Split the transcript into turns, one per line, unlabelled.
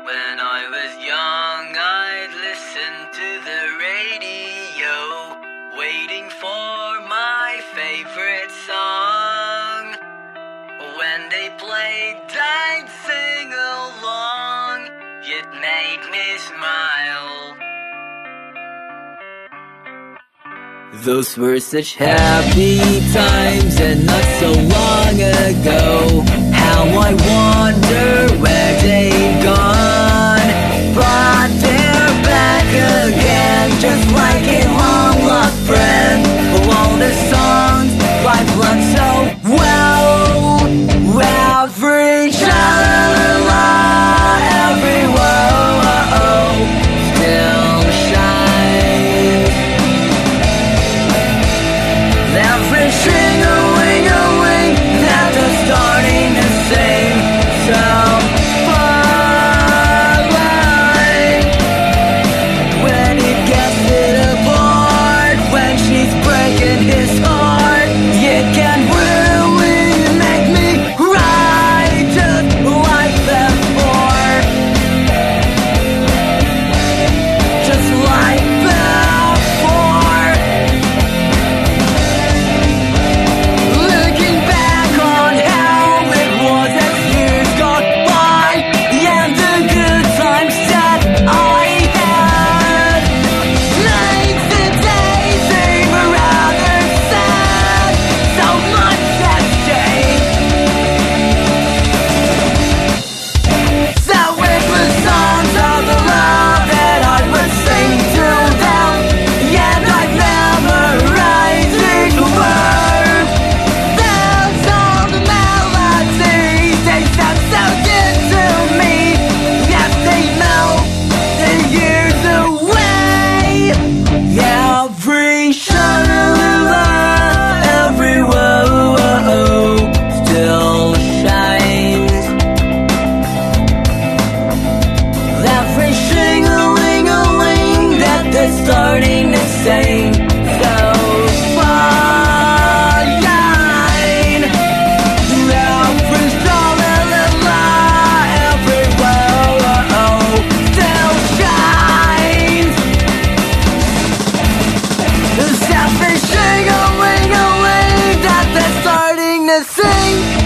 When I was young, I'd listen to the radio, waiting for my favorite song. When they played, I'd sing along. It made me smile. Those were such happy times and not so long ago. How I wonder where they've gone. But they're back again, just like a long-lost friend. All the songs I've learned so well. Every sha-la-la, every whoa, still shines. Every shing-a-ling-a-ling that they're starting to sing. So fine when he gets it apart, when she's breaking his heart, it can really make me cry just like before. Just like before. Looking back on how it was as years gone by, and the good times that I had, makes the days seem rather sad. So much has changed. So it was songs of the love that I would sing to them, and I'd memorize each word. Those are the melodies, they sound so good to me. Yes, they melt the years away. Every sha-la-la, every whoa, still shines. Every shing-a-ling-a-ling that they're starting to sing. So fine. Every sha-la-la-la, every whoa, still shines. Every shing-a-ling-a-ling that they're starting to sing.